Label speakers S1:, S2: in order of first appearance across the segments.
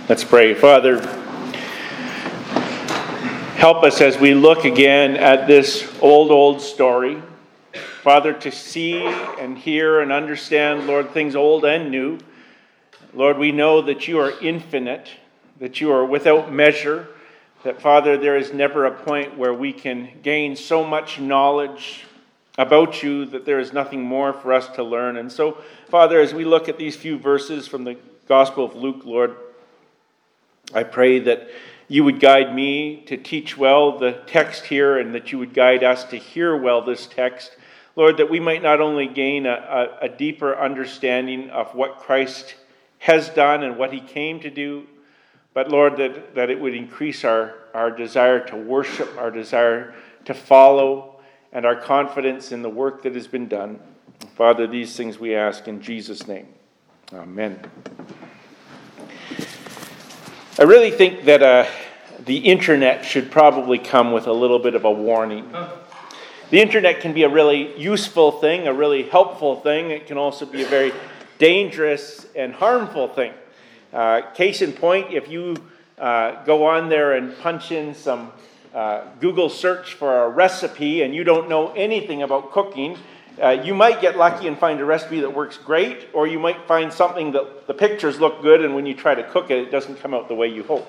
S1: Let's pray. Father, help us as we look again at this old story. Father, to see and hear and understand, Lord, things old and new. Lord, we know that you are infinite, that you are without measure, that, Father, there is never a point where we can gain so much knowledge about you that there is nothing more for us to learn. And so, Father, as we look at these few verses from the Gospel of Luke, Lord, I pray that you would guide me to teach well the text here, and that you would guide us to hear well this text. Lord, that we might not only gain a deeper understanding of what Christ has done and what he came to do, but Lord, that it would increase our desire to worship, our desire to follow, and our confidence in the work that has been done. Father, these things we ask in Jesus' name. Amen. I really think that the internet should probably come with a little bit of a warning. The internet can be a really useful thing, a really helpful thing. It can also be a very dangerous and harmful thing. Case in point, if you go on there and punch in some Google search for a recipe and you don't know anything about cooking, you might get lucky and find a recipe that works great, or you might find something that the pictures look good, and when you try to cook it, it doesn't come out the way you hope.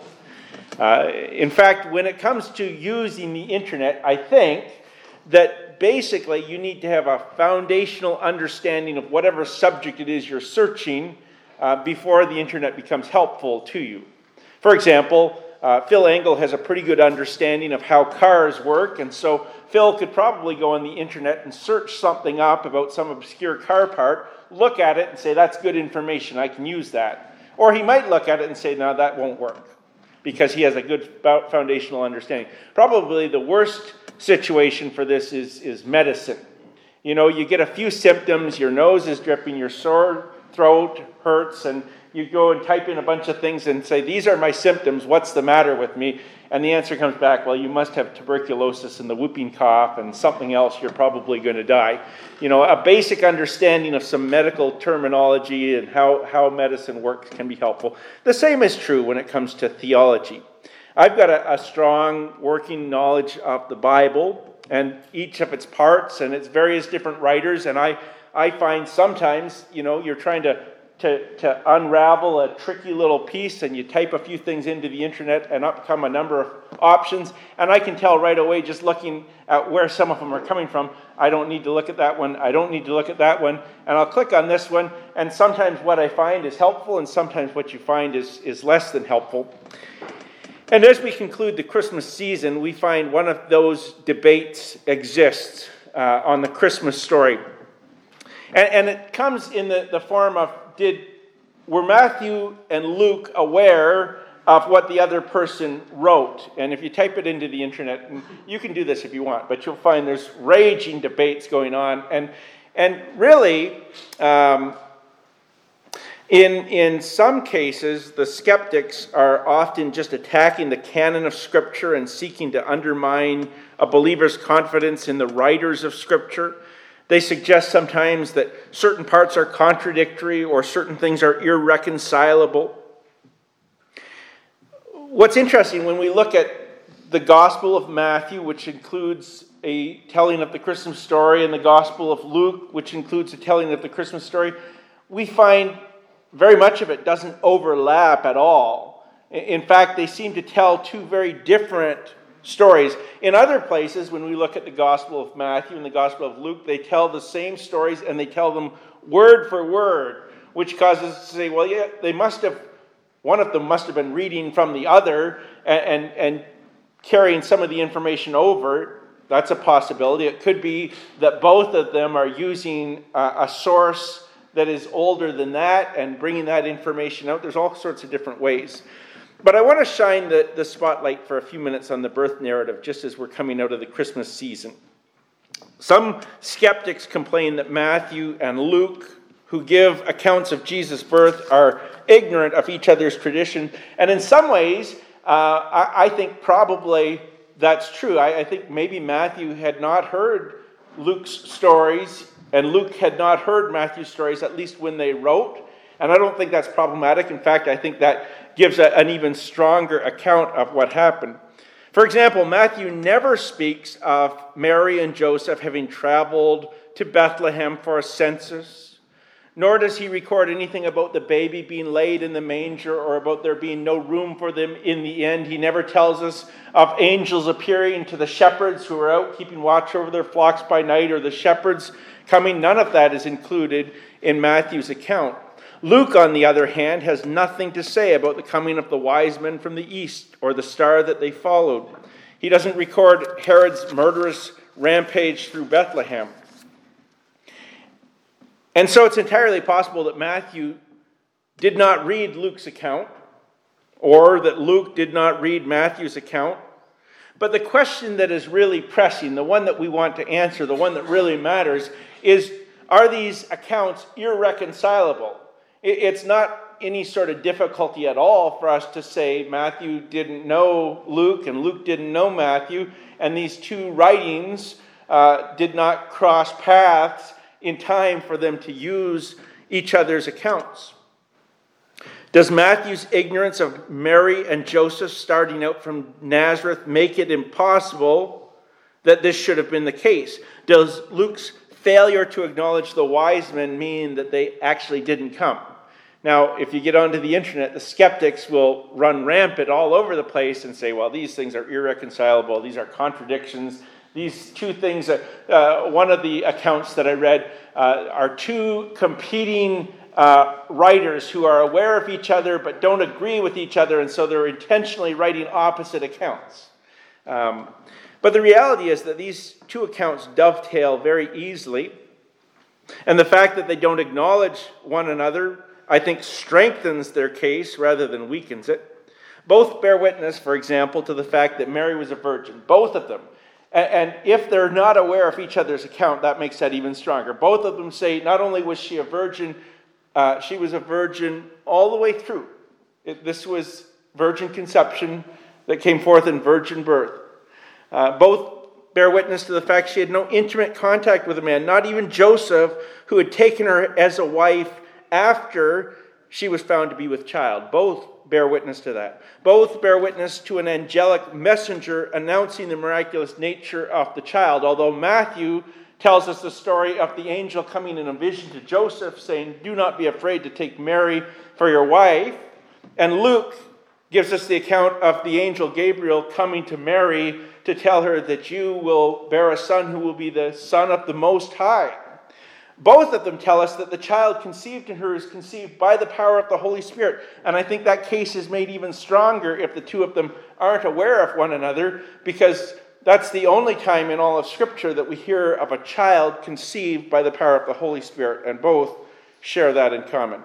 S1: In fact, when it comes to using the internet, I think that basically you need to have a foundational understanding of whatever subject it is you're searching before the internet becomes helpful to you. For example, Phil Engel has a pretty good understanding of how cars work, and so Phil could probably go on the internet and search something up about some obscure car part, look at it and say, that's good information, I can use that. Or he might look at it and say, no, that won't work, because he has a good foundational understanding. Probably the worst situation for this is medicine. You know, you get a few symptoms, your nose is dripping, your sore throat hurts, and you go and type in a bunch of things and say, these are my symptoms, what's the matter with me? And the answer comes back, well, you must have tuberculosis and the whooping cough and something else, you're probably going to die. You know, a basic understanding of some medical terminology and how medicine works can be helpful. The same is true when it comes to theology. I've got a strong working knowledge of the Bible and each of its parts and its various different writers, and I find sometimes, you know, you're trying to unravel a tricky little piece, and you type a few things into the internet and up come a number of options, and I can tell right away just looking at where some of them are coming from, I don't need to look at that one, I don't need to look at that one, and I'll click on this one, and sometimes what I find is helpful, and sometimes what you find is less than helpful. And as we conclude the Christmas season, we find one of those debates exists on the Christmas story. And it comes in the form of, were Matthew and Luke aware of what the other person wrote? And if you type it into the internet, and you can do this if you want, but you'll find there's raging debates going on. And really, in some cases, the skeptics are often just attacking the canon of Scripture and seeking to undermine a believer's confidence in the writers of Scripture. They suggest sometimes that certain parts are contradictory or certain things are irreconcilable. What's interesting, when we look at the Gospel of Matthew, which includes a telling of the Christmas story, and the Gospel of Luke, which includes a telling of the Christmas story, we find very much of it doesn't overlap at all. In fact, they seem to tell two very different stories. In other places, when we look at the Gospel of Matthew and the Gospel of Luke, they tell the same stories and they tell them word for word, which causes us to say, well, yeah, one of them must have been reading from the other and carrying some of the information over. That's a possibility. It could be that both of them are using a source that is older than that and bringing that information out. There's all sorts of different ways. But I want to shine the spotlight for a few minutes on the birth narrative, just as we're coming out of the Christmas season. Some skeptics complain that Matthew and Luke, who give accounts of Jesus' birth, are ignorant of each other's tradition. And in some ways, I think probably that's true. I think maybe Matthew had not heard Luke's stories, and Luke had not heard Matthew's stories, at least when they wrote. And I don't think that's problematic. In fact, I think that gives an even stronger account of what happened. For example, Matthew never speaks of Mary and Joseph having traveled to Bethlehem for a census, nor does he record anything about the baby being laid in the manger or about there being no room for them in the inn. He never tells us of angels appearing to the shepherds who are out keeping watch over their flocks by night, or the shepherds coming. None of that is included in Matthew's account. Luke, on the other hand, has nothing to say about the coming of the wise men from the east or the star that they followed. He doesn't record Herod's murderous rampage through Bethlehem. And so it's entirely possible that Matthew did not read Luke's account, or that Luke did not read Matthew's account. But the question that is really pressing, the one that we want to answer, the one that really matters, is, are these accounts irreconcilable? It's not any sort of difficulty at all for us to say Matthew didn't know Luke and Luke didn't know Matthew, and these two writings did not cross paths in time for them to use each other's accounts. Does Matthew's ignorance of Mary and Joseph starting out from Nazareth make it impossible that this should have been the case? Does Luke's failure to acknowledge the wise men mean that they actually didn't come? Now, if you get onto the internet, the skeptics will run rampant all over the place and say, well, these things are irreconcilable, these are contradictions. These two things, one of the accounts that I read are two competing writers who are aware of each other but don't agree with each other, and so they're intentionally writing opposite accounts. But the reality is that these two accounts dovetail very easily, and the fact that they don't acknowledge one another, I think, strengthens their case rather than weakens it. Both bear witness, for example, to the fact that Mary was a virgin, both of them. And if they're not aware of each other's account, that makes that even stronger. Both of them say not only was she a virgin, she was a virgin all the way through. This was virgin conception that came forth in virgin birth. Both bear witness to the fact she had no intimate contact with a man, not even Joseph, who had taken her as a wife after she was found to be with child. Both bear witness to that. Both bear witness to an angelic messenger announcing the miraculous nature of the child. Although Matthew tells us the story of the angel coming in a vision to Joseph saying, do not be afraid to take Mary for your wife. And Luke gives us the account of the angel Gabriel coming to Mary to tell her that you will bear a son who will be the Son of the Most High. Both of them tell us that the child conceived in her is conceived by the power of the Holy Spirit. And I think that case is made even stronger if the two of them aren't aware of one another, because that's the only time in all of Scripture that we hear of a child conceived by the power of the Holy Spirit, and both share that in common.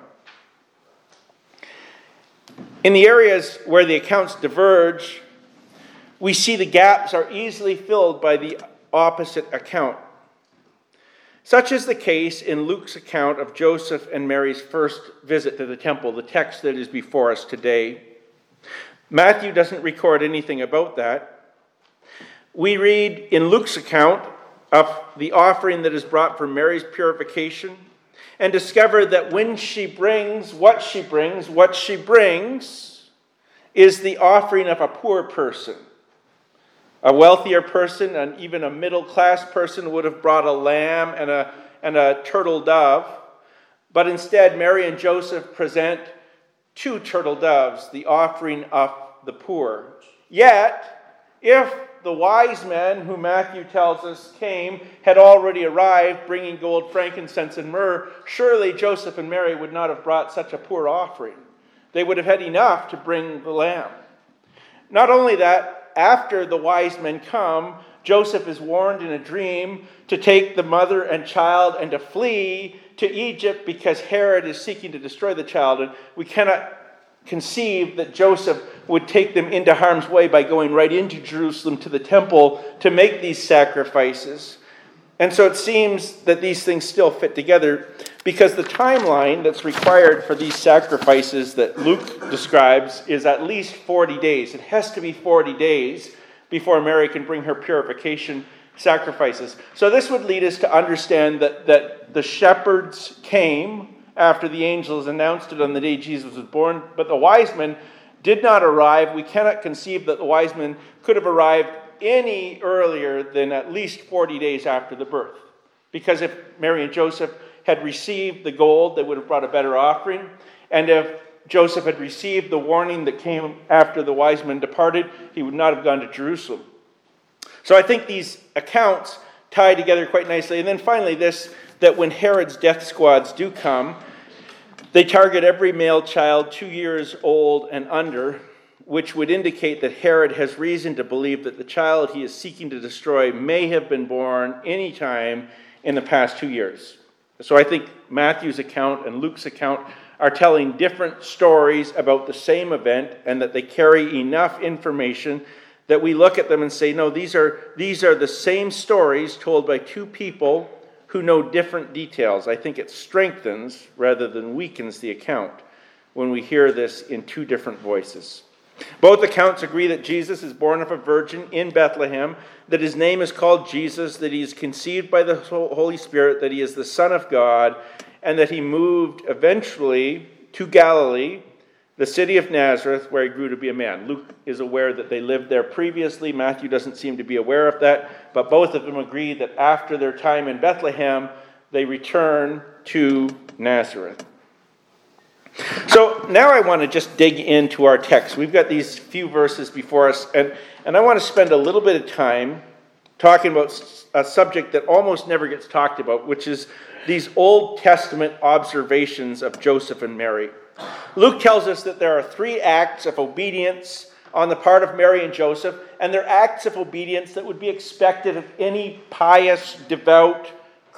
S1: In the areas where the accounts diverge, we see the gaps are easily filled by the opposite account. Such is the case in Luke's account of Joseph and Mary's first visit to the temple, the text that is before us today. Matthew doesn't record anything about that. We read in Luke's account of the offering that is brought for Mary's purification, and discover that when she brings what she brings is the offering of a poor person. A wealthier person and even a middle-class person would have brought a lamb and a turtle dove. But instead, Mary and Joseph present two turtle doves, the offering of the poor. Yet, if the wise men, who Matthew tells us came, had already arrived bringing gold, frankincense, and myrrh, surely Joseph and Mary would not have brought such a poor offering. They would have had enough to bring the lamb. Not only that, after the wise men come, Joseph is warned in a dream to take the mother and child and to flee to Egypt because Herod is seeking to destroy the child. And we cannot conceive that Joseph would take them into harm's way by going right into Jerusalem to the temple to make these sacrifices. And so it seems that these things still fit together, because the timeline that's required for these sacrifices that Luke describes is at least 40 days. It has to be 40 days before Mary can bring her purification sacrifices. So this would lead us to understand that the shepherds came after the angels announced it on the day Jesus was born, but the wise men did not arrive. We cannot conceive that the wise men could have arrived any earlier than at least 40 days after the birth. Because if Mary and Joseph had received the gold, they would have brought a better offering. And if Joseph had received the warning that came after the wise men departed, he would not have gone to Jerusalem. So I think these accounts tie together quite nicely. And then finally this, that when Herod's death squads do come, they target every male child 2 years old and under, which would indicate that Herod has reason to believe that the child he is seeking to destroy may have been born any time in the past 2 years. So I think Matthew's account and Luke's account are telling different stories about the same event, and that they carry enough information that we look at them and say, no, these are the same stories told by two people who know different details. I think it strengthens rather than weakens the account when we hear this in two different voices. Both accounts agree that Jesus is born of a virgin in Bethlehem, that his name is called Jesus, that he is conceived by the Holy Spirit, that he is the Son of God, and that he moved eventually to Galilee, the city of Nazareth, where he grew to be a man. Luke is aware that they lived there previously. Matthew doesn't seem to be aware of that, but both of them agree that after their time in Bethlehem, they return to Nazareth. So now I want to just dig into our text. We've got these few verses before us, and I want to spend a little bit of time talking about a subject that almost never gets talked about, which is these Old Testament observations of Joseph and Mary. Luke tells us that there are 3 acts of obedience on the part of Mary and Joseph, and they're acts of obedience that would be expected of any pious, devout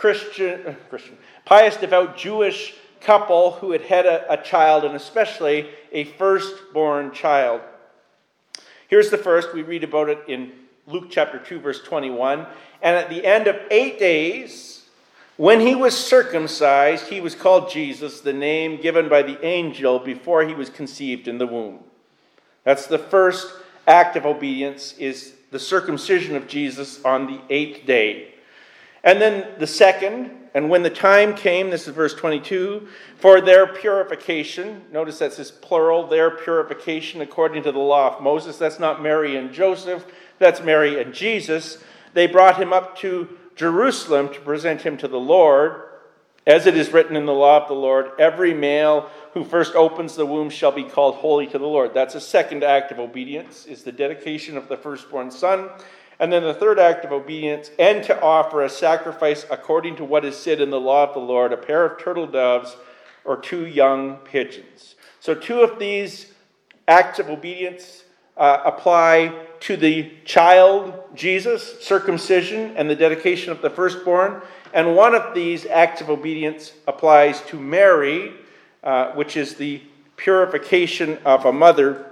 S1: Jewish couple who had a child, and especially a firstborn child. Here's the first. We read about it in Luke chapter 2, verse 21. And at the end of 8 days, when he was circumcised, he was called Jesus, the name given by the angel before he was conceived in the womb. That's the first act of obedience, is the circumcision of Jesus on the 8th day. And then the second, and when the time came, this is verse 22, for their purification, notice that says plural, their purification according to the law of Moses. That's not Mary and Joseph, that's Mary and Jesus. They brought him up to Jerusalem to present him to the Lord. As it is written in the law of the Lord, every male who first opens the womb shall be called holy to the Lord. That's a second act of obedience, is the dedication of the firstborn son. And then the third act of obedience, and to offer a sacrifice according to what is said in the law of the Lord, a pair of turtle doves or 2 young pigeons. So 2 of these acts of obedience apply to the child, Jesus, circumcision, and the dedication of the firstborn. And one of these acts of obedience applies to Mary, which is the purification of a mother.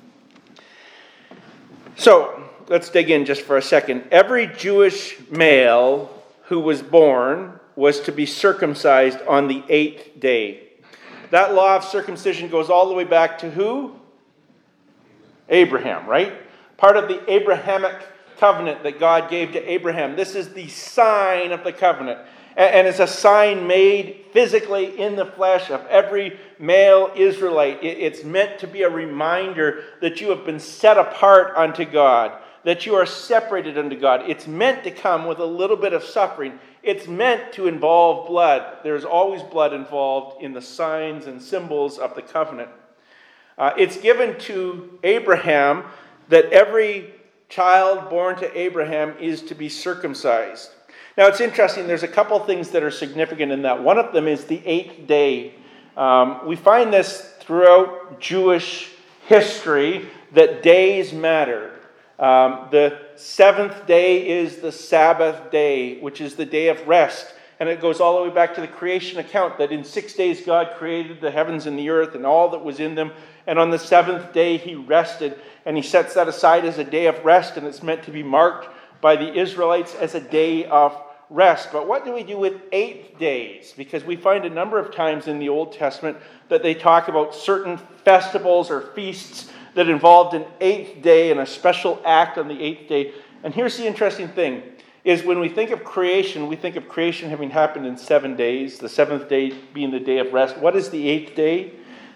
S1: So, let's dig in just for a second. Every Jewish male who was born was to be circumcised on the 8th day. That law of circumcision goes all the way back to who? Abraham, right? Part of the Abrahamic covenant that God gave to Abraham. This is the sign of the covenant. And it's a sign made physically in the flesh of every male Israelite. It's meant to be a reminder that you have been set apart unto God, that you are separated unto God. It's meant to come with a little bit of suffering. It's meant to involve blood. There's always blood involved in the signs and symbols of the covenant. It's given to Abraham that every child born to Abraham is to be circumcised. Now it's interesting, there's a couple things that are significant in that. One of them is the 8th day. We find this throughout Jewish history, that days matter. The 7th day is the Sabbath day, which is the day of rest. And it goes all the way back to the creation account, that in 6 days God created the heavens and the earth and all that was in them. And on the 7th day he rested. And he sets that aside as a day of rest, and it's meant to be marked by the Israelites as a day of rest. But what do we do with 8 days? Because we find a number of times in the Old Testament that they talk about certain festivals or feasts that involved an 8th day and a special act on the 8th day. And here's the interesting thing, is when we think of creation, we think of creation having happened in 7 days, the 7th day being the day of rest. What is the 8th day?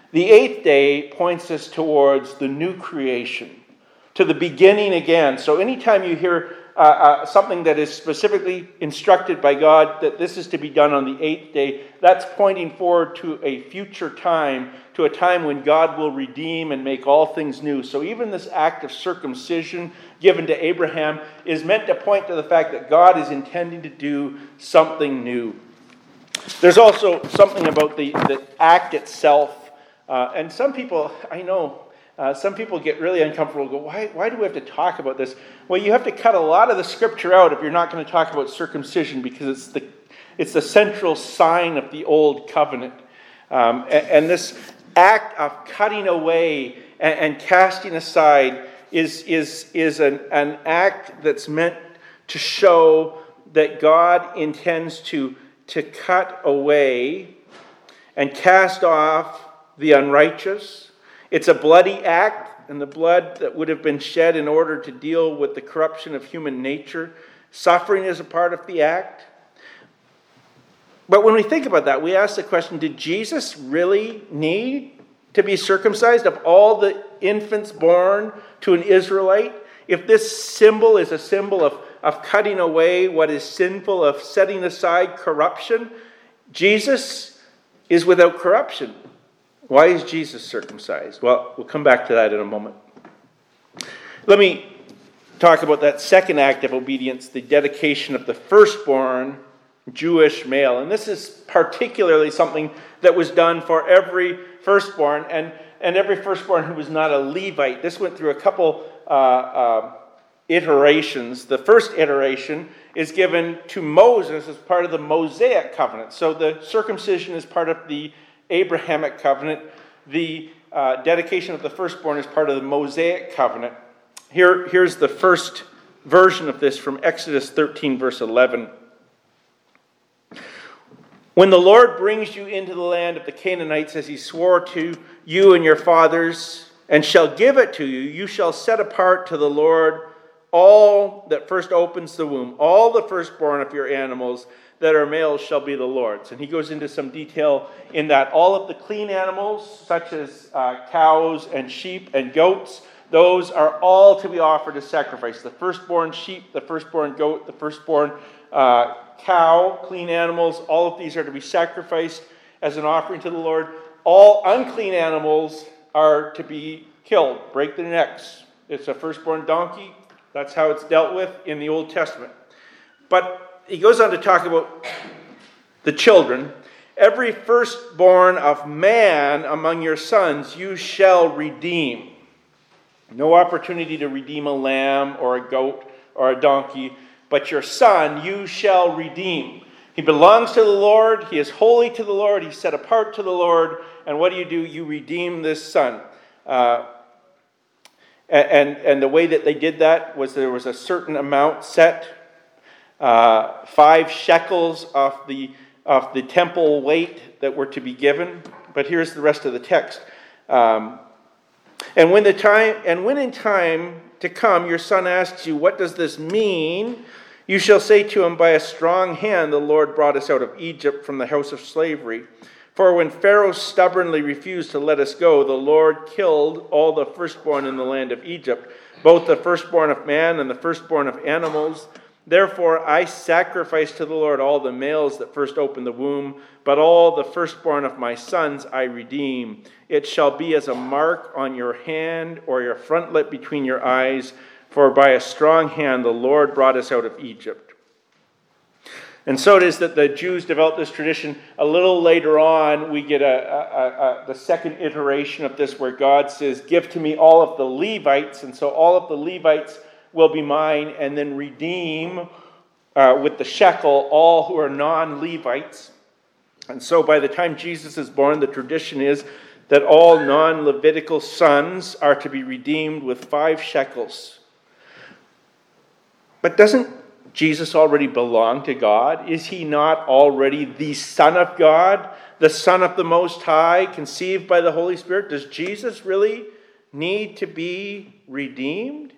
S1: The eighth day points us towards the new creation, to the beginning again. So anytime you hear something that is specifically instructed by God that this is to be done on the eighth day, that's pointing forward to a future time, to a time when God will redeem and make all things new. So even this act of circumcision given to Abraham is meant to point to the fact that God is intending to do something new. There's also something about the act itself. And some people, I know, some people get really uncomfortable and go, why do we have to talk about this? Well, you have to cut a lot of the scripture out if you're not going to talk about circumcision, because it's the central sign of the old covenant. And this act of cutting away and casting aside is an act that's meant to show that God intends to cut away and cast off the unrighteous. It's a bloody act, and the blood that would have been shed in order to deal with the corruption of human nature. Suffering is a part of the act. But when we think about that, we ask the question, did Jesus really need to be circumcised? Of all the infants born to an Israelite, if this symbol is a symbol of cutting away what is sinful, of setting aside corruption, Jesus is without corruption. Why is Jesus circumcised? Well, we'll come back to that in a moment. Let me talk about that second act of obedience, the dedication of the firstborn Jewish male. And this is particularly something that was done for every firstborn, and every firstborn who was not a Levite. This went through a couple iterations. The first iteration is given to Moses as part of the Mosaic covenant. So the circumcision is part of the Abrahamic covenant. The dedication of the firstborn is part of the Mosaic covenant. Here's the first version of this from Exodus 13, verse 11. When the Lord brings you into the land of the Canaanites, as he swore to you and your fathers, and shall give it to you, you shall set apart to the Lord all that first opens the womb, all the firstborn of your animals that are males shall be the Lord's. And he goes into some detail in that all of the clean animals, such as cows and sheep and goats, those are all to be offered as sacrifice. The firstborn sheep, the firstborn goat, the firstborn cow, clean animals, all of these are to be sacrificed as an offering to the Lord. All unclean animals are to be killed, break their necks. It's a firstborn donkey. That's how it's dealt with in the Old Testament. But he goes on to talk about the children. Every firstborn of man among your sons you shall redeem. No opportunity to redeem a lamb or a goat or a donkey, but your son you shall redeem. He belongs to the Lord. He is holy to the Lord. He's set apart to the Lord. And what do? You redeem this son. And the way that they did that was there was a certain amount set, 5 shekels of the temple weight that were to be given. But here's the rest of the text. And when in time to come your son asks you, what does this mean? You shall say to him, by a strong hand the Lord brought us out of Egypt from the house of slavery. For when Pharaoh stubbornly refused to let us go, the Lord killed all the firstborn in the land of Egypt, both the firstborn of man and the firstborn of animals. Therefore I sacrifice to the Lord all the males that first open the womb, but all the firstborn of my sons I redeem. It shall be as a mark on your hand or your frontlet between your eyes, for by a strong hand the Lord brought us out of Egypt. And so it is that the Jews developed this tradition. A little later on, we get the second iteration of this where God says, give to me all of the Levites. And so all of the Levites will be mine, and then redeem with the shekel all who are non-Levites. And so by the time Jesus is born, the tradition is that all non-Levitical sons are to be redeemed with 5 shekels. But doesn't Jesus already belong to God? Is he not already the Son of God, the Son of the Most High, conceived by the Holy Spirit? Does Jesus really need to be redeemed?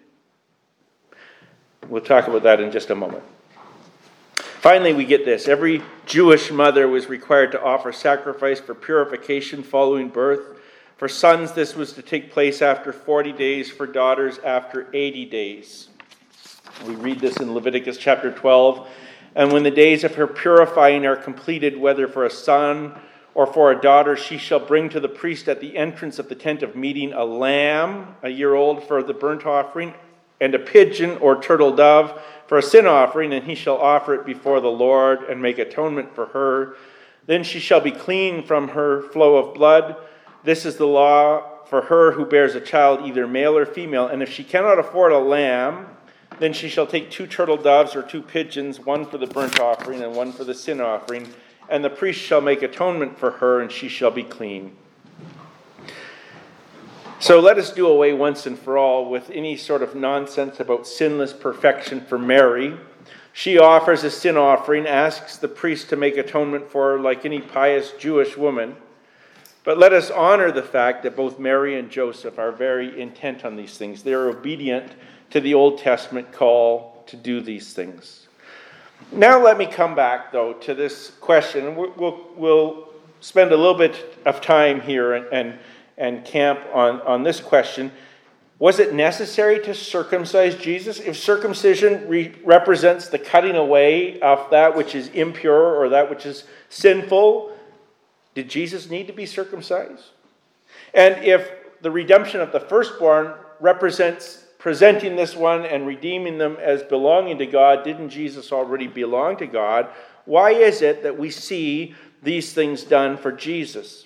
S1: We'll talk about that in just a moment. Finally, we get this. Every Jewish mother was required to offer sacrifice for purification following birth. For sons, this was to take place after 40 days, for daughters after 80 days. We read this in Leviticus chapter 12. And when the days of her purifying are completed, whether for a son or for a daughter, she shall bring to the priest at the entrance of the tent of meeting a lamb, a year old, for the burnt offering, and a pigeon or turtle dove for a sin offering, and he shall offer it before the Lord and make atonement for her. Then she shall be clean from her flow of blood. This is the law for her who bears a child, either male or female. And if she cannot afford a lamb, then she shall take 2 turtle doves or 2 pigeons, one for the burnt offering and one for the sin offering. And the priest shall make atonement for her, and she shall be clean. So let us do away once and for all with any sort of nonsense about sinless perfection for Mary. She offers a sin offering, asks the priest to make atonement for her like any pious Jewish woman. But let us honor the fact that both Mary and Joseph are very intent on these things. They are obedient to the Old Testament call to do these things. Now let me come back, though, to this question. We'll spend a little bit of time here and camp on this question. Was it necessary to circumcise Jesus? If circumcision represents the cutting away of that which is impure or that which is sinful, did Jesus need to be circumcised? And if the redemption of the firstborn represents presenting this one and redeeming them as belonging to God, didn't Jesus already belong to God? Why is it that we see these things done for Jesus?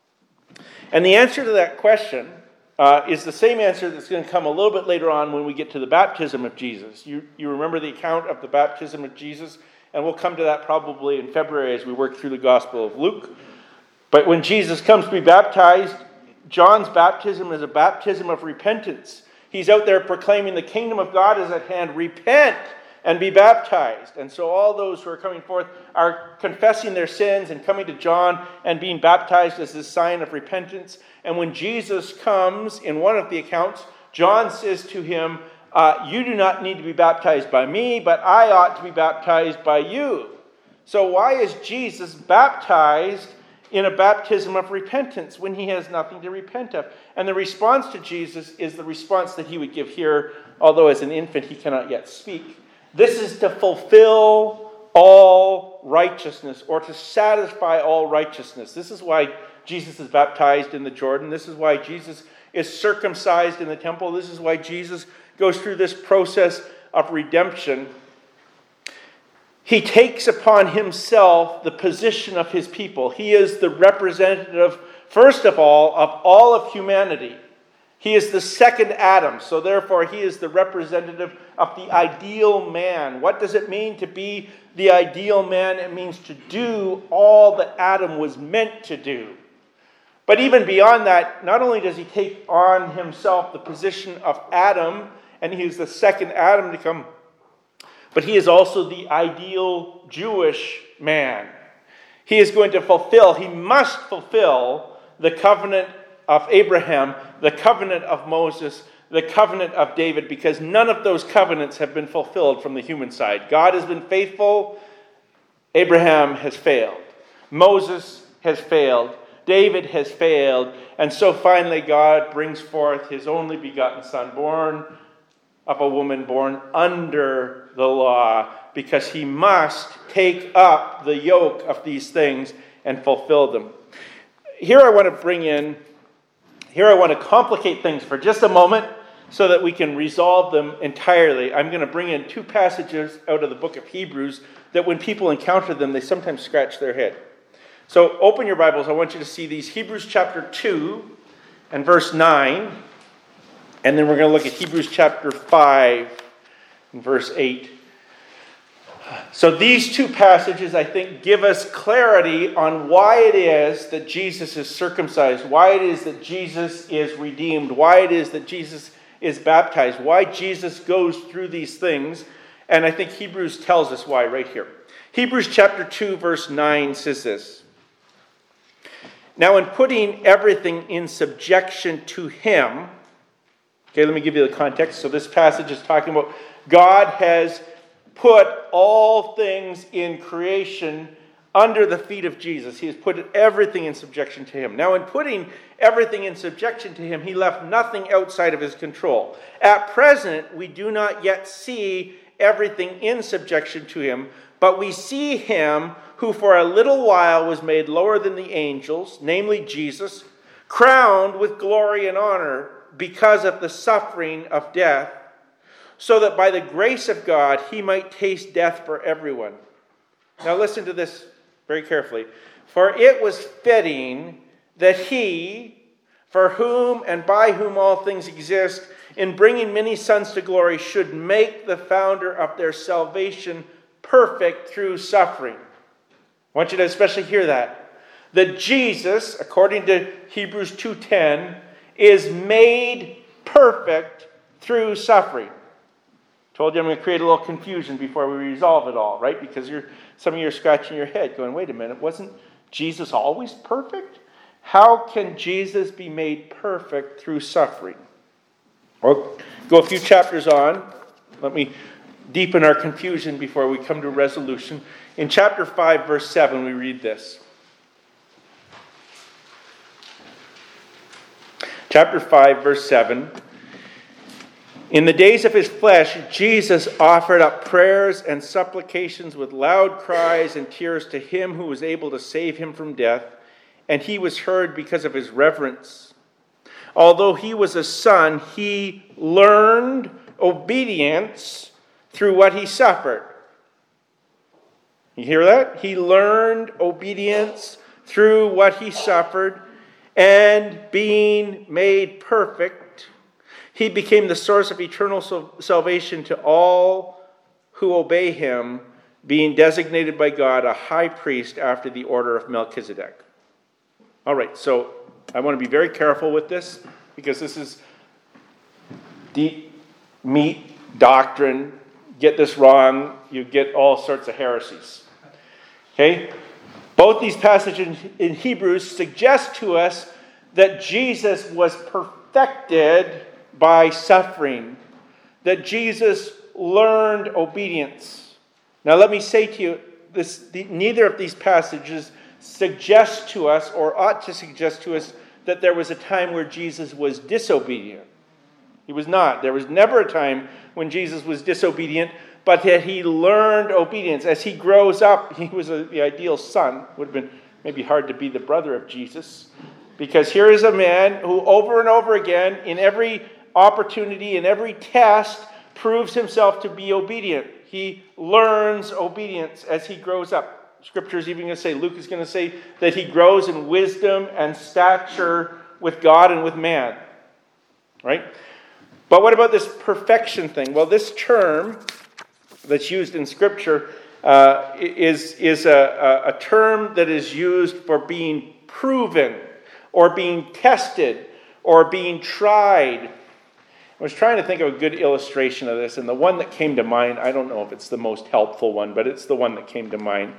S1: And the answer to that question is the same answer that's going to come a little bit later on when we get to the baptism of Jesus. You remember the account of the baptism of Jesus? And we'll come to that probably in February as we work through the Gospel of Luke. But when Jesus comes to be baptized, John's baptism is a baptism of repentance. He's out there proclaiming the kingdom of God is at hand. Repent and be baptized. And so all those who are coming forth are confessing their sins and coming to John and being baptized as this sign of repentance. And when Jesus comes, in one of the accounts, John says to him, you do not need to be baptized by me, but I ought to be baptized by you. So why is Jesus baptized in a baptism of repentance when he has nothing to repent of? And the response to Jesus is the response that he would give here, although as an infant he cannot yet speak. This is to fulfill all righteousness, or to satisfy all righteousness. This is why Jesus is baptized in the Jordan. This is why Jesus is circumcised in the temple. This is why Jesus goes through this process of redemption. He takes upon himself the position of his people. He is the representative, first of all of humanity. He is the second Adam, so therefore he is the representative of the ideal man. What does it mean to be the ideal man? It means to do all that Adam was meant to do. But even beyond that, not only does he take on himself the position of Adam, and he is the second Adam to come, but he is also the ideal Jewish man. He is going to fulfill, he must fulfill the covenant of Abraham, the covenant of Moses, the covenant of David, because none of those covenants have been fulfilled from the human side. God has been faithful. Abraham has failed. Moses has failed. David has failed. And so finally God brings forth his only begotten son, born of a woman, born under the law, because he must take up the yoke of these things and fulfill them. Here I want to complicate things for just a moment so that we can resolve them entirely. I'm going to bring in 2 passages out of the book of Hebrews that when people encounter them, they sometimes scratch their head. So open your Bibles. I want you to see these. Hebrews chapter 2 and verse 9. And then we're going to look at Hebrews chapter 5 and verse 8. So these 2 passages, I think, give us clarity on why it is that Jesus is circumcised, why it is that Jesus is redeemed, why it is that Jesus is baptized, why Jesus goes through these things. And I think Hebrews tells us why right here. Hebrews chapter 2, verse 9 says this. Now in putting everything in subjection to him, okay, let me give you the context. So this passage is talking about God has put all things in creation under the feet of Jesus. He has put everything in subjection to him. Now, in putting everything in subjection to him, he left nothing outside of his control. At present, we do not yet see everything in subjection to him, but we see him who for a little while was made lower than the angels, namely Jesus, crowned with glory and honor because of the suffering of death, so that by the grace of God he might taste death for everyone. Now listen to this very carefully. For it was fitting that he, for whom and by whom all things exist, in bringing many sons to glory, should make the founder of their salvation perfect through suffering. I want you to especially hear that. That Jesus, according to Hebrews 2:10, is made perfect through suffering. Told you I'm going to create a little confusion before we resolve it all, right? Because some of you are scratching your head going, wait a minute, wasn't Jesus always perfect? How can Jesus be made perfect through suffering? Or go a few chapters on. Let me deepen our confusion before we come to resolution. In chapter 5, verse 7, we read this. Chapter 5, verse 7. In the days of his flesh, Jesus offered up prayers and supplications with loud cries and tears to him who was able to save him from death, and he was heard because of his reverence. Although he was a son, he learned obedience through what he suffered. You hear that? He learned obedience through what he suffered, and being made perfect, he became the source of eternal salvation to all who obey him, being designated by God a high priest after the order of Melchizedek. All right, so I want to be very careful with this because this is deep meat doctrine. Get this wrong, you get all sorts of heresies. Okay? Both these passages in Hebrews suggest to us that Jesus was perfected by suffering, that Jesus learned obedience. Now let me say to you, neither of these passages suggest to us, or ought to suggest to us, that there was a time where Jesus was disobedient. He was not. There was never a time when Jesus was disobedient, but that he learned obedience. As he grows up, he was the ideal son. Would have been maybe hard to be the brother of Jesus, because here is a man who over and over again, in every opportunity, in every test, proves himself to be obedient. He learns obedience as he grows up. Scripture is even going to say, Luke is going to say that he grows in wisdom and stature with God and with man. Right? But what about this perfection thing? Well, this term that's used in Scripture is a term that is used for being proven or being tested or being tried. I was trying to think of a good illustration of this, and the one that came to mind, I don't know if it's the most helpful one, but it's the one that came to mind.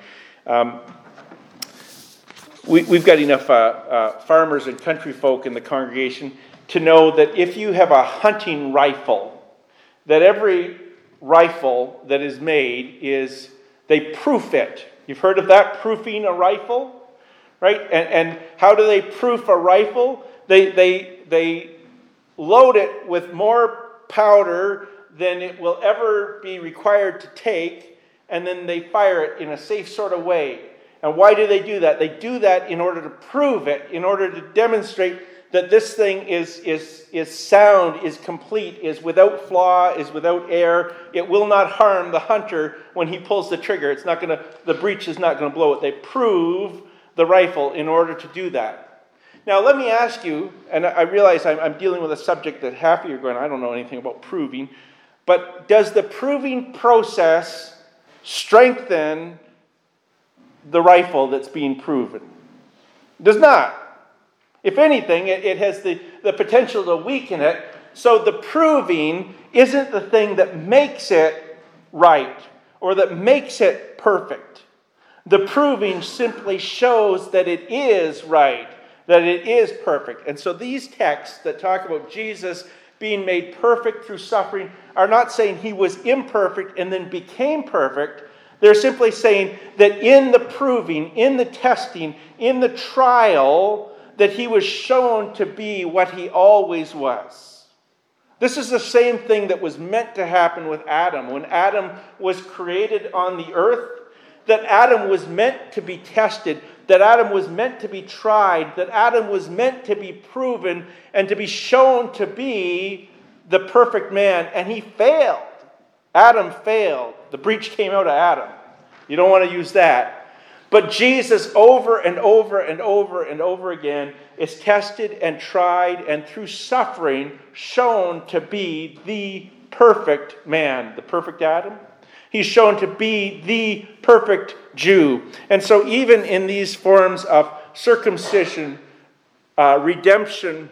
S1: We've got enough farmers and country folk in the congregation to know that if you have a hunting rifle, that every rifle that is made they proof it. You've heard of that, proofing a rifle? Right? And how do they proof a rifle? They load it with more powder than it will ever be required to take, and then they fire it in a safe sort of way. And why do they do that? They do that in order to prove it, in order to demonstrate that this thing is sound, is complete, is without flaw, is without error. It will not harm the hunter when he pulls the trigger. The breech is not going to blow it. They prove the rifle in order to do that. Now, let me ask you, and I realize I'm dealing with a subject that half of you are going, I don't know anything about proving, but does the proving process strengthen the rifle that's being proven? It does not. If anything, it has the potential to weaken it. So the proving isn't the thing that makes it right or that makes it perfect. The proving simply shows that it is right, that it is perfect. And so these texts that talk about Jesus being made perfect through suffering are not saying he was imperfect and then became perfect. They're simply saying that in the proving, in the testing, in the trial, that he was shown to be what he always was. This is the same thing that was meant to happen with Adam. When Adam was created on the earth, that Adam was meant to be tested, that Adam was meant to be tried, that Adam was meant to be proven and to be shown to be the perfect man. And he failed. Adam failed. The breach came out of Adam. You don't want to use that. But Jesus, over and over and over and over again, is tested and tried and through suffering shown to be the perfect man, the perfect Adam. He's shown to be the perfect Jew. And so even in these forms of circumcision, redemption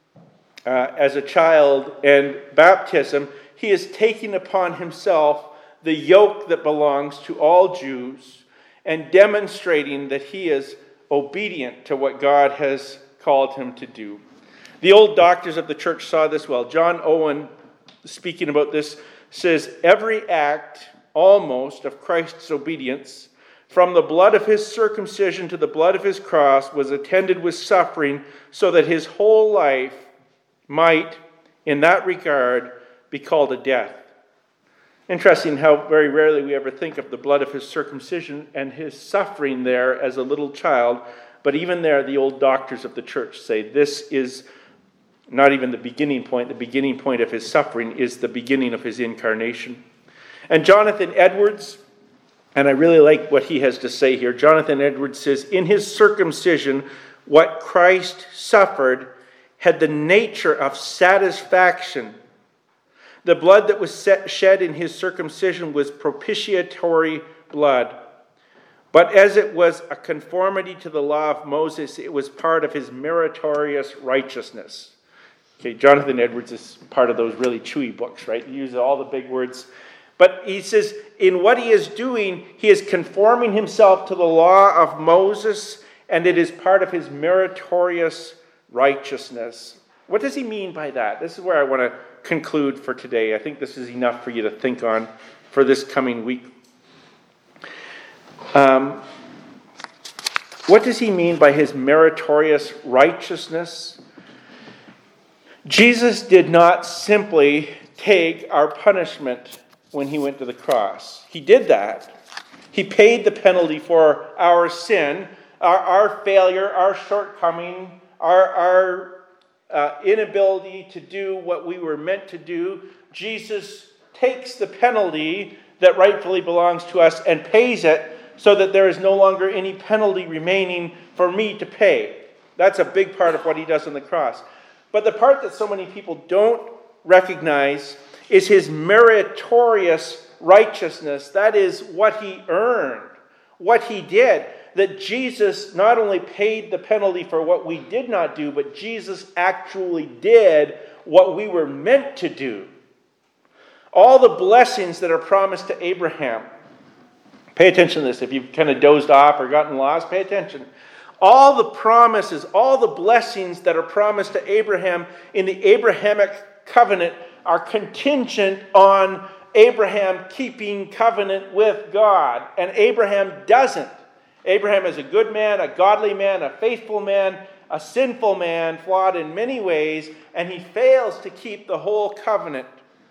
S1: as a child, and baptism, he is taking upon himself the yoke that belongs to all Jews and demonstrating that he is obedient to what God has called him to do. The old doctors of the church saw this well. John Owen, speaking about this, says, every act almost of Christ's obedience, from the blood of his circumcision to the blood of his cross, was attended with suffering, so that his whole life might, in that regard, be called a death. Interesting how very rarely we ever think of the blood of his circumcision and his suffering there as a little child. But even there, the old doctors of the church say this is not even the beginning point. The beginning point of his suffering is the beginning of his incarnation. And Jonathan Edwards, and I really like what he has to say here. Jonathan Edwards says, in his circumcision, what Christ suffered had the nature of satisfaction. The blood that was shed in his circumcision was propitiatory blood. But as it was a conformity to the law of Moses, it was part of his meritorious righteousness. Okay, Jonathan Edwards is part of those really chewy books, right? He uses all the big words. But he says, in what he is doing, he is conforming himself to the law of Moses, and it is part of his meritorious righteousness. What does he mean by that? This is where I want to conclude for today. I think this is enough for you to think on for this coming week. What does he mean by his meritorious righteousness? Jesus did not simply take our punishment when he went to the cross. He did that. He paid the penalty for our sin, our failure, our shortcoming, our inability to do what we were meant to do. Jesus takes the penalty that rightfully belongs to us and pays it so that there is no longer any penalty remaining for me to pay. That's a big part of what he does on the cross. But the part that so many people don't recognize is his meritorious righteousness. That is what he earned, what he did. That Jesus not only paid the penalty for what we did not do, but Jesus actually did what we were meant to do. All the blessings that are promised to Abraham. Pay attention to this. If you've kind of dozed off or gotten lost, pay attention. All the promises, all the blessings that are promised to Abraham in the Abrahamic covenant are contingent on Abraham keeping covenant with God. And Abraham doesn't. Abraham is a good man, a godly man, a faithful man, a sinful man, flawed in many ways, and he fails to keep the whole covenant.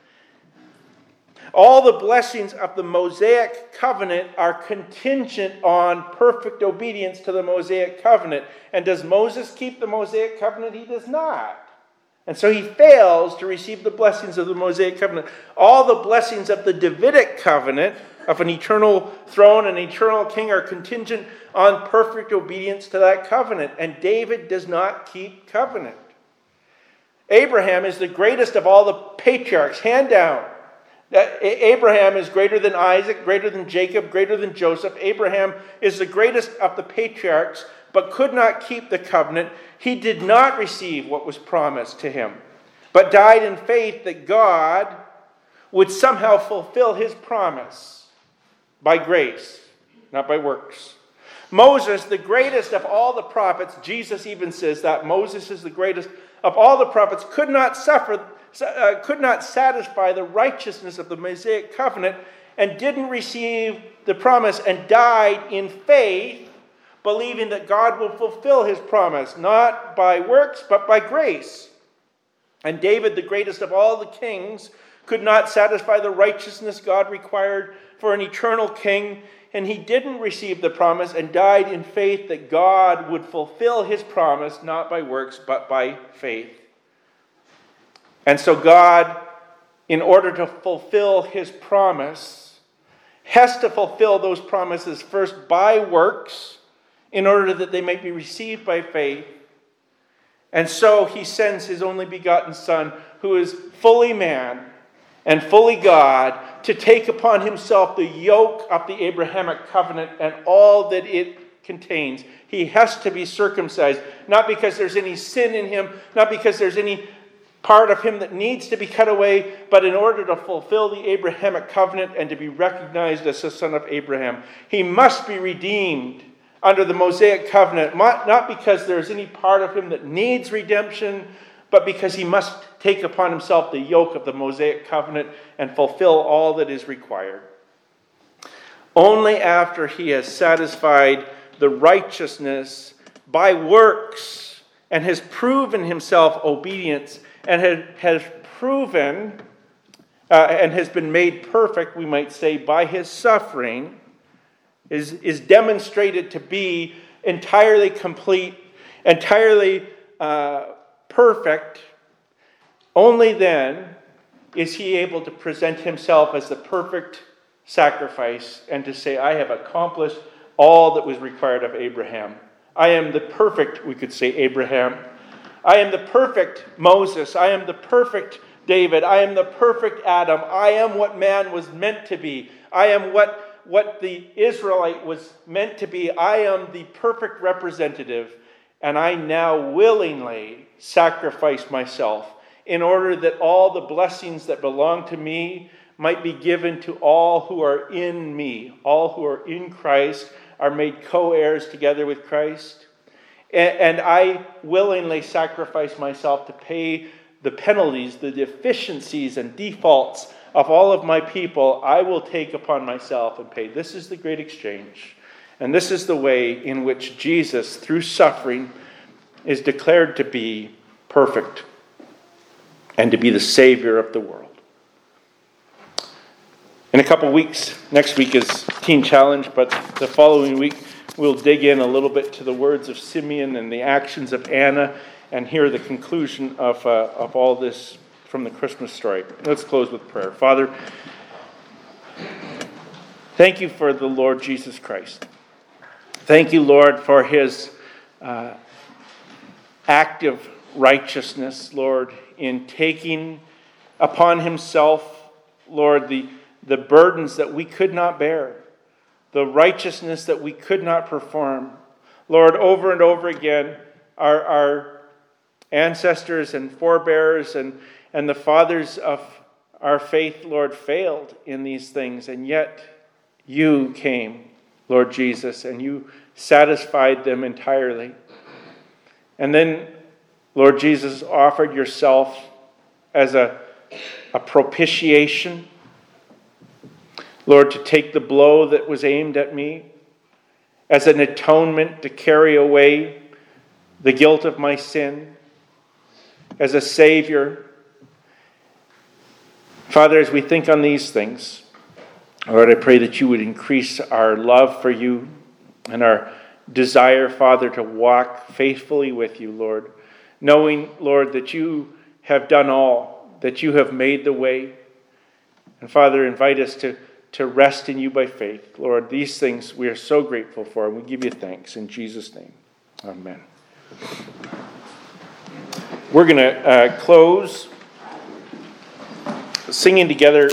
S1: All the blessings of the Mosaic covenant are contingent on perfect obedience to the Mosaic covenant. And does Moses keep the Mosaic covenant? He does not. And so he fails to receive the blessings of the Mosaic covenant. All the blessings of the Davidic covenant of an eternal throne and eternal king are contingent on perfect obedience to that covenant. And David does not keep covenant. Abraham is the greatest of all the patriarchs, hand down. Abraham is greater than Isaac, greater than Jacob, greater than Joseph. Abraham is the greatest of the patriarchs, but could not keep the covenant. He did not receive what was promised to him, but died in faith that God would somehow fulfill his promise by grace, not by works. Moses, the greatest of all the prophets, Jesus even says that Moses is the greatest of all the prophets, could not satisfy the righteousness of the Mosaic covenant, and didn't receive the promise and died in faith, believing that God will fulfill his promise, not by works, but by grace. And David, the greatest of all the kings, could not satisfy the righteousness God required for an eternal king, and he didn't receive the promise and died in faith that God would fulfill his promise, not by works, but by faith. And so God, in order to fulfill his promise, has to fulfill those promises first by works, in order that they might be received by faith. And so he sends his only begotten Son, who is fully man and fully God, to take upon himself the yoke of the Abrahamic covenant and all that it contains. He has to be circumcised, not because there's any sin in him, not because there's any part of him that needs to be cut away, but in order to fulfill the Abrahamic covenant and to be recognized as the son of Abraham. He must be redeemed under the Mosaic covenant, not because there's any part of him that needs redemption, but because he must take upon himself the yoke of the Mosaic covenant and fulfill all that is required. Only after he has satisfied the righteousness by works and has proven himself obedience and has proven and has been made perfect, we might say, by his suffering, is demonstrated to be entirely complete, entirely perfect. Only then is he able to present himself as the perfect sacrifice and to say, I have accomplished all that was required of Abraham. I am the perfect, we could say, Abraham. I am the perfect Moses. I am the perfect David. I am the perfect Adam. I am what man was meant to be. I am what the Israelite was meant to be. I am the perfect representative. And I now willingly sacrifice myself in order that all the blessings that belong to me might be given to all who are in me. All who are in Christ are made co-heirs together with Christ. And I willingly sacrifice myself to pay the penalties, the deficiencies and defaults of all of my people. I will take upon myself and pay. This is the great exchange. And this is the way in which Jesus, through suffering, is declared to be perfect and to be the Savior of the world. In a couple weeks, next week is Teen Challenge, but the following week we'll dig in a little bit to the words of Simeon and the actions of Anna and hear the conclusion of all this from the Christmas story. Let's close with prayer. Father, thank you for the Lord Jesus Christ. Thank you, Lord, for his active righteousness, Lord, in taking upon himself, Lord, the burdens that we could not bear, the righteousness that we could not perform. Lord, over and over again, our ancestors and forebears and the fathers of our faith, Lord, failed in these things, and yet you came, Lord Jesus, and you satisfied them entirely. And then, Lord Jesus, offered yourself as a propitiation, Lord, to take the blow that was aimed at me, as an atonement to carry away the guilt of my sin, as a Savior. Father, as we think on these things, Lord, I pray that you would increase our love for you and our desire, Father, to walk faithfully with you, Lord, knowing, Lord, that you have done all, that you have made the way. And Father, invite us to rest in you by faith. Lord, these things we are so grateful for, and we give you thanks in Jesus' name. Amen. We're going to close singing together